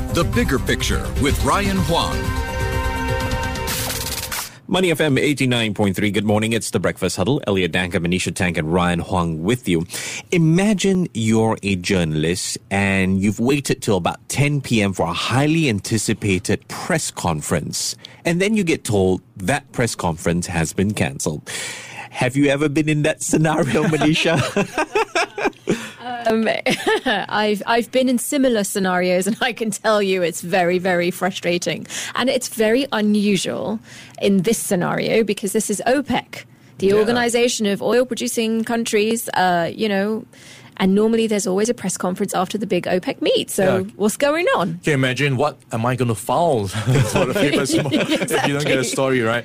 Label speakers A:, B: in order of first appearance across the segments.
A: The Bigger Picture with Ryan Huang.
B: Money FM 89.3. Good morning. It's The Breakfast Huddle. Elliot Danker, Manisha Tank and Ryan Huang with you. Imagine you're a journalist and you've waited till about 10 p.m. for a highly anticipated press conference. And then you get told that press conference has been cancelled. Have you ever been in that scenario, Manisha?
C: I've been in similar scenarios, and I can tell you it's very, very frustrating. And it's very unusual in this scenario because this is OPEC, the organization of oil-producing countries, and normally there's always a press conference after the big OPEC meet. So what's going on?
D: Can you imagine what am I going to file for the papers if you don't get a story, right?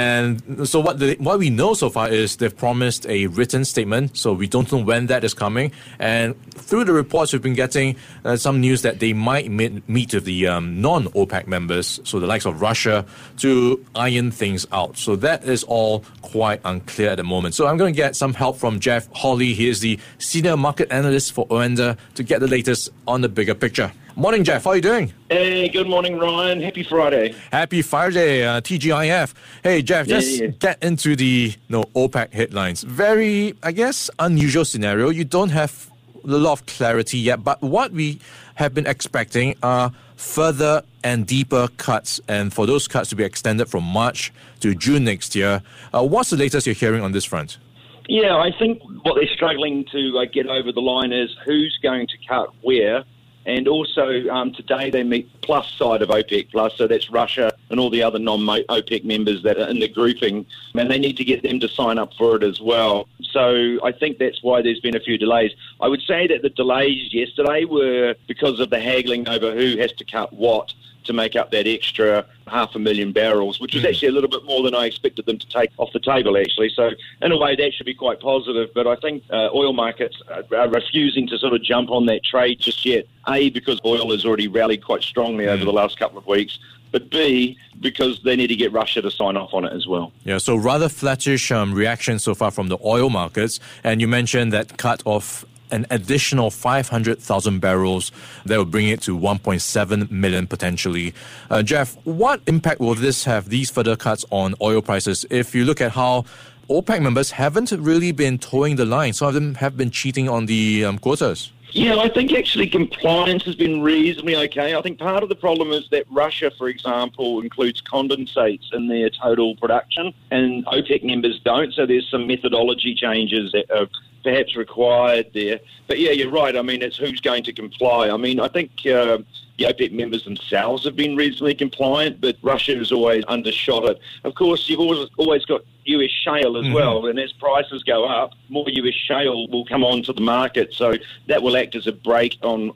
D: And so what we know so far is they've promised a written statement, so we don't know when that is coming. And through the reports we've been getting, some news that they might meet with the non-OPEC members, so the likes of Russia, to iron things out. So that is all quite unclear at the moment. So I'm going to get some help from Jeff Hawley. He is the senior market analyst for Oanda to get the latest on the bigger picture. Morning, Jeff. How are you doing?
E: Hey, good morning, Ryan. Happy Friday.
D: Happy Friday, TGIF. Hey, Jeff, just get into the OPEC headlines. Very, I guess, unusual scenario. You don't have a lot of clarity yet, but what we have been expecting are further and deeper cuts, and for those cuts to be extended from March to June next year. What's the latest you're hearing on this front?
E: Yeah, I think what they're struggling to get over the line is who's going to cut where. And also, today they meet plus side of OPEC plus, so that's Russia and all the other non-OPEC members that are in the grouping, and they need to get them to sign up for it as well. So I think that's why there's been a few delays. I would say that the delays yesterday were because of the haggling over who has to cut what to make up that extra 500,000 barrels, which is actually a little bit more than I expected them to take off the table, actually. So in a way, that should be quite positive. But I think oil markets are refusing to sort of jump on that trade just yet. A, because oil has already rallied quite strongly over the last couple of weeks. But B, because they need to get Russia to sign off on it as well.
D: Yeah, so rather flattish reaction so far from the oil markets. And you mentioned that cut off an additional 500,000 barrels that will bring it to 1.7 million potentially. Jeff, what impact will this have, these further cuts on oil prices, if you look at how OPEC members haven't really been towing the line? Some of them have been cheating on the quotas.
E: Yeah, I think actually compliance has been reasonably okay. I think part of the problem is that Russia, for example, includes condensates in their total production, and OPEC members don't, so there's some methodology changes that are perhaps required there. But yeah, you're right. I mean, it's who's going to comply. I mean, I think the OPEC members themselves have been reasonably compliant, but Russia has always undershot it. Of course, you've always got US shale as well, and as prices go up, more US shale will come onto the market, so that will act as a brake on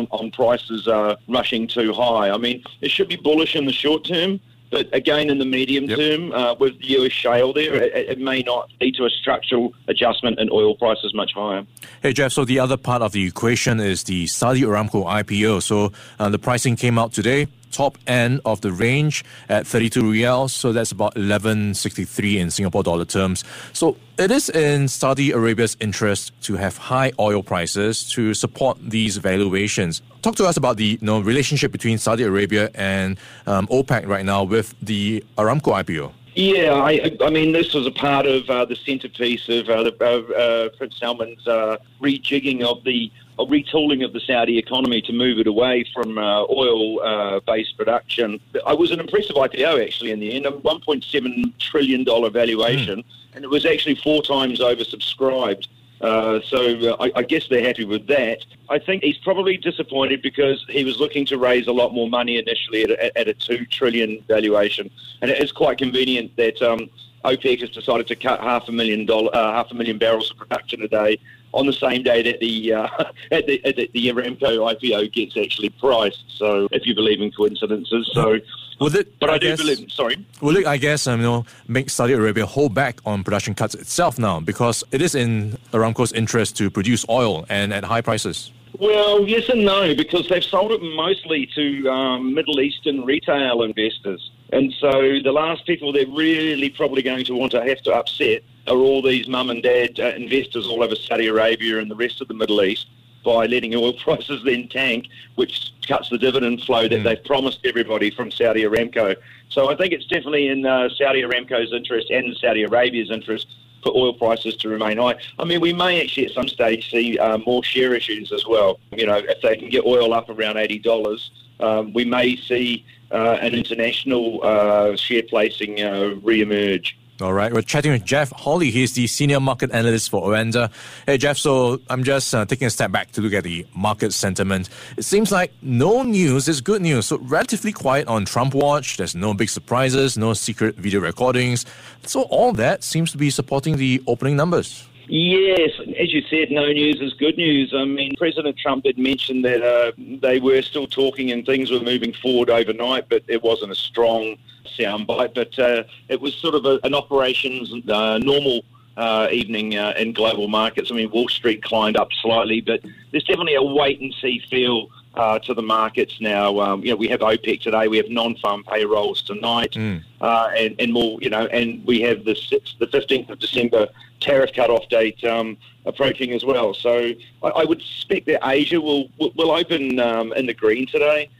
E: prices rushing too high. I mean, it should be bullish in the short term, but again, in the medium term, with the US shale there, it may not lead to a structural adjustment in oil prices much higher.
D: Hey, Jeff, so the other part of the equation is the Saudi Aramco IPO. So the pricing came out today, top end of the range at 32 riyals, so that's about 11.63 in Singapore dollar terms. So it is in Saudi Arabia's interest to have high oil prices to support these valuations. Talk to us about the relationship between Saudi Arabia and OPEC right now with the Aramco IPO.
E: Yeah, I mean, this was a part of the centrepiece of Prince Salman's rejigging of the retooling of the Saudi economy to move it away from oil-based production. It was an impressive IPO, actually, in the end, a $1.7 trillion valuation, and it was actually 4 times oversubscribed. So I guess they're happy with that. I think he's probably disappointed because he was looking to raise a lot more money initially at a $2 trillion valuation. And it is quite convenient that OPEC has decided to cut 500,000 barrels of production a day on the same day that the Aramco IPO gets actually priced. So if you believe in coincidences, so. Will it
D: make Saudi Arabia hold back on production cuts itself now, because it is in Aramco's interest to produce oil and at high prices?
E: Well, yes and no, because they've sold it mostly to Middle Eastern retail investors. And so the last people they're really probably going to have to upset are all these mum and dad investors all over Saudi Arabia and the rest of the Middle East. by letting oil prices then tank, which cuts the dividend flow that they've promised everybody from Saudi Aramco. So I think it's definitely in Saudi Aramco's interest and Saudi Arabia's interest for oil prices to remain high. I mean, we may actually at some stage see more share issues as well. You know, if they can get oil up around $80, we may see an international share placing re-emerge.
D: All right, we're chatting with Jeff Hawley. He's the senior market analyst for Oanda. Hey, Jeff, so I'm just taking a step back to look at the market sentiment. It seems like no news is good news. So relatively quiet on Trump watch. There's no big surprises, no secret video recordings. So all that seems to be supporting the opening numbers.
E: Yes, as you said, no news is good news. I mean, President Trump did mention that they were still talking and things were moving forward overnight, but it wasn't a strong soundbite. But it was sort of an operations normal evening in global markets. I mean, Wall Street climbed up slightly, but there's definitely a wait-and-see feel to the markets now. You know, we have OPEC today, we have non-farm payrolls tonight, and more. You know, and we have the 15th of December tariff cut-off date approaching as well. So I would suspect that Asia will open in the green today,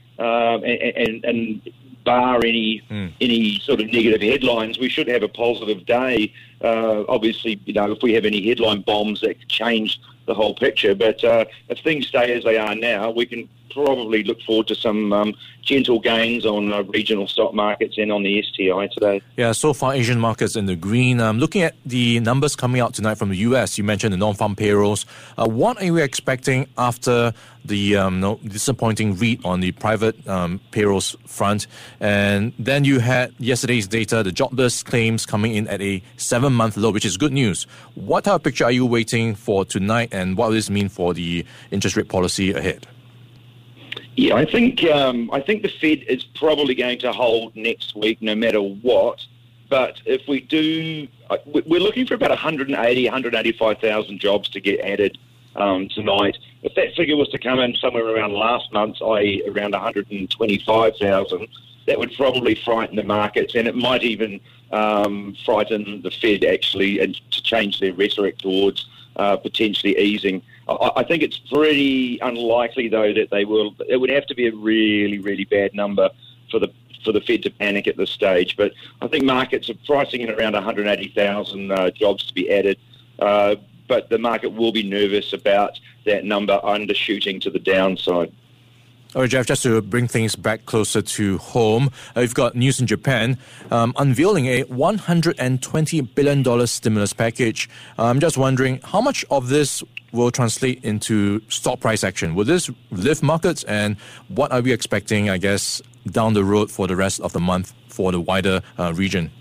E: and bar any sort of negative headlines, we should have a positive day. Obviously, you know, if we have any headline bombs, that could change the whole picture. But if things stay as they are now, we can probably look forward to some gentle gains on regional stock markets and on the STI today.
D: Yeah, so far Asian markets in the green. Looking at the numbers coming out tonight from the US, you mentioned the non-farm payrolls. What are you expecting after the disappointing read on the private payrolls front? And then you had yesterday's data, the jobless claims coming in at a 7-month low, which is good news. What type of picture are you waiting for tonight, and what will this mean for the interest rate policy ahead?
E: Yeah, I think the Fed is probably going to hold next week no matter what. But if we do, we're looking for about 185,000 jobs to get added tonight. If that figure was to come in somewhere around last month, i.e. around 125,000, that would probably frighten the markets, and it might even frighten the Fed actually, and to change their rhetoric towards potentially easing. I think it's pretty unlikely, though, that they will. It would have to be a really, really bad number for the Fed to panic at this stage. But I think markets are pricing in around 180,000 jobs to be added. But the market will be nervous about that number undershooting to the downside.
D: All right, Jeff, just to bring things back closer to home, we've got news in Japan unveiling a $120 billion stimulus package. I'm just wondering, how much of this will translate into stock price action? Will this lift markets, and what are we expecting, I guess, down the road for the rest of the month for the wider region?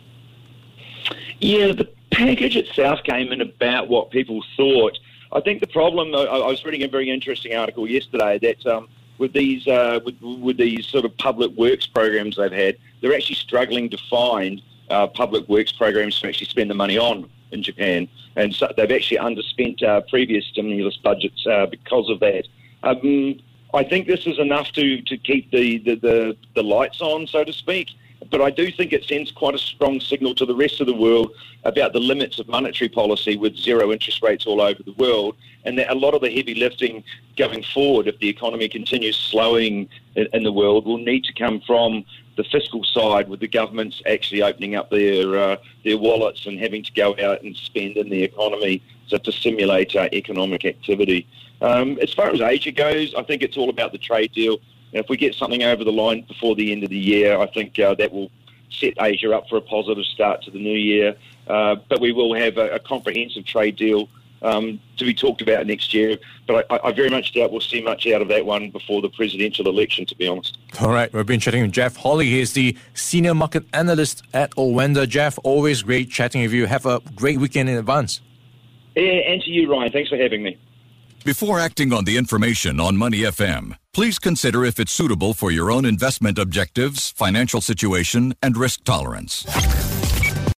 D: Yeah,
E: the package itself came in about what people thought. I think the problem, I was reading a very interesting article yesterday that with these sort of public works programs they've had, they're actually struggling to find public works programs to actually spend the money on in Japan, and so they've actually underspent previous stimulus budgets because of that. I think this is enough to keep the lights on, so to speak. But I do think it sends quite a strong signal to the rest of the world about the limits of monetary policy with zero interest rates all over the world, and that a lot of the heavy lifting going forward, if the economy continues slowing in the world, will need to come from the fiscal side, with the governments actually opening up their wallets and having to go out and spend in the economy to stimulate economic activity. As far as Asia goes, I think it's all about the trade deal. If we get something over the line before the end of the year, I think that will set Asia up for a positive start to the new year. But we will have a comprehensive trade deal to be talked about next year. But I very much doubt we'll see much out of that one before the presidential election, to be honest.
D: All right, we've been chatting with Jeff Hawley. He is the senior market analyst at Oanda. Jeff, always great chatting with you. Have a great weekend in advance.
E: And to you, Ryan. Thanks for having me.
A: Before acting on the information on Money FM, please consider if it's suitable for your own investment objectives, financial situation, and risk tolerance.